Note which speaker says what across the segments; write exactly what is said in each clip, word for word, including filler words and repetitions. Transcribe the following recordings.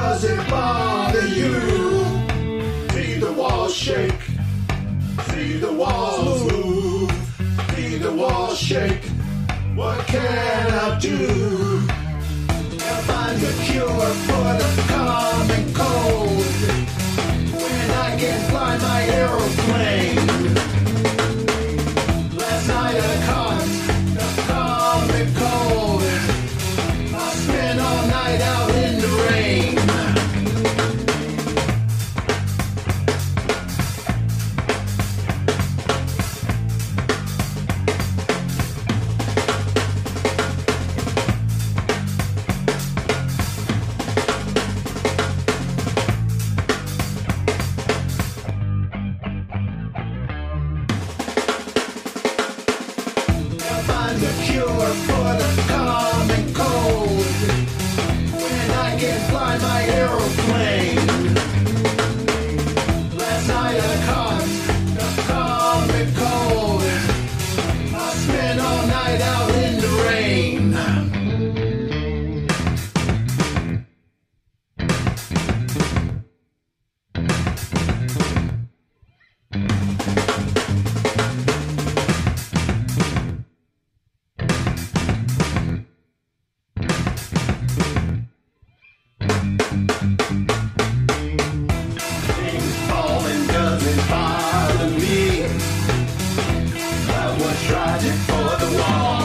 Speaker 1: Does it bother you? See the walls shake. See the walls move. See the walls shake. What can I do? I'll find a cure for the common cold. When I can fly my aeroplane. Last night I caught the common cold. I spent all night out in the rain. Find a cure for the common cold. When I can fly my aeroplane. Last night I caught the common cold. I spent all night out in the rain. Tried it for the wall.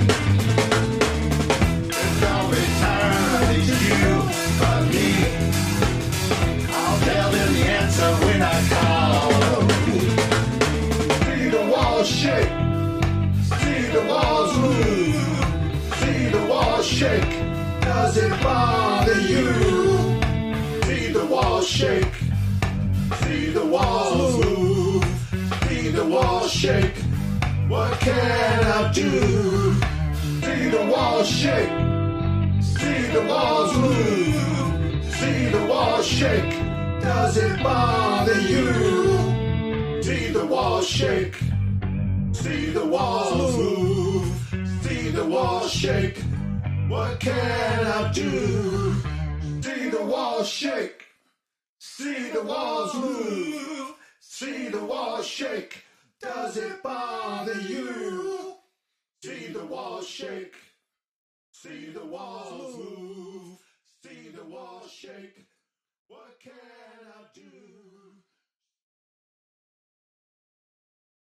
Speaker 1: There's no return, it's you but me. I'll tell them the answer when I call. See the walls shake. See the walls move. See the walls shake. Does it bother you? See the walls shake. See the walls move. See the walls shake. What can I do? See the walls shake. See the walls move. See the walls shake. Does it bother you? See the walls shake. See the walls move. See the walls shake. What can I do? See the walls shake. See the walls move. See the walls shake. Does it bother you? See the walls shake. See the walls move. See the walls shake. What can I do?